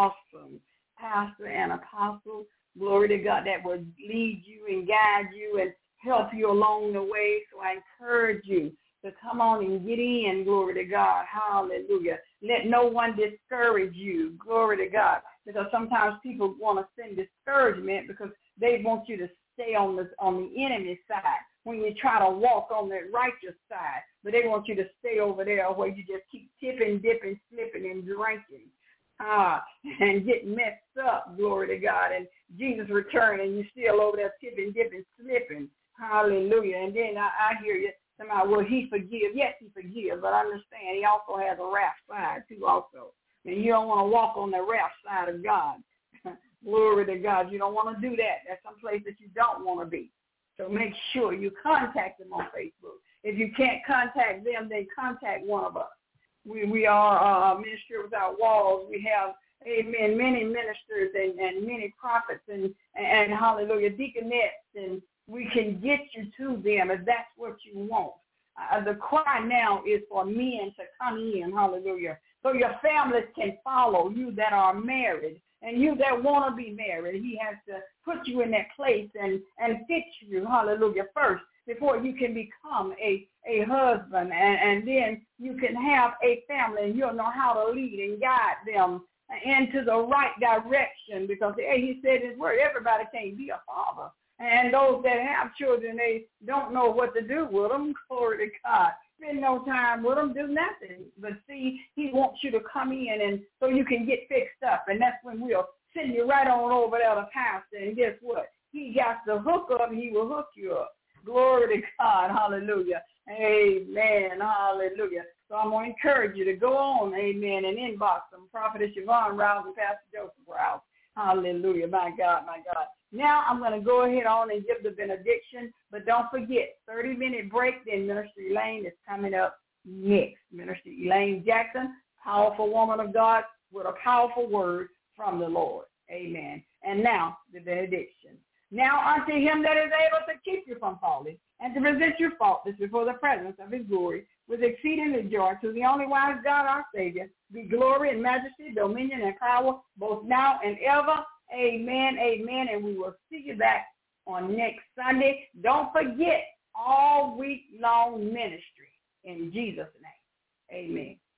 pastor and apostle, glory to God, that will lead you and guide you and help you along the way. So I encourage you to come on and get in, glory to God, hallelujah. Let no one discourage you, glory to God, because sometimes people want to send discouragement because they want you to stay on the enemy side when you try to walk on the righteous side, but they want you to stay over there where you just keep tipping, dipping, slipping, and drinking. And get messed up, glory to God, and Jesus returned and you're still over there tipping, dipping, slipping, hallelujah. And then I hear you somehow, well, he forgives. Yes, he forgives, but understand he also has a wrath side too also. And you don't want to walk on the wrath side of God. Glory to God. You don't want to do that. That's some place that you don't want to be. So make sure you contact them on Facebook. If you can't contact them, then contact one of us. We are a Ministry Without Walls. We have, amen, many ministers and many prophets and hallelujah, deaconettes, and we can get you to them if that's what you want. The cry now is for men to come in, hallelujah, so your families can follow, you that are married and you that want to be married. He has to put you in that place and fix you, hallelujah, first, before you can become a husband, and then you can have a family, and you'll know how to lead and guide them into the right direction, because he said his word, everybody can't be a father. And those that have children, they don't know what to do with them. Glory to God. Spend no time with them, do nothing. But see, he wants you to come in and so you can get fixed up, and that's when we'll send you right on over there to pastor, and guess what? He got the hook up, he will hook you up. Glory to God. Hallelujah. Amen. Hallelujah. So I'm going to encourage you to go on, amen, and inbox them. Prophetess Yvonne Rouse and Pastor Joseph Rouse. Hallelujah. My God, my God. Now I'm going to go ahead on and give the benediction, but don't forget, 30-minute break, then Minister Elaine is coming up next. Minister Elaine Jackson, powerful woman of God with a powerful word from the Lord. Amen. And now the benediction. Now unto him that is able to keep you from falling and to present you faultless before the presence of his glory with exceeding joy, to the only wise God our Savior, be glory and majesty, dominion and power, both now and ever. Amen, amen. And we will see you back on next Sunday. Don't forget, all week long ministry in Jesus' name. Amen.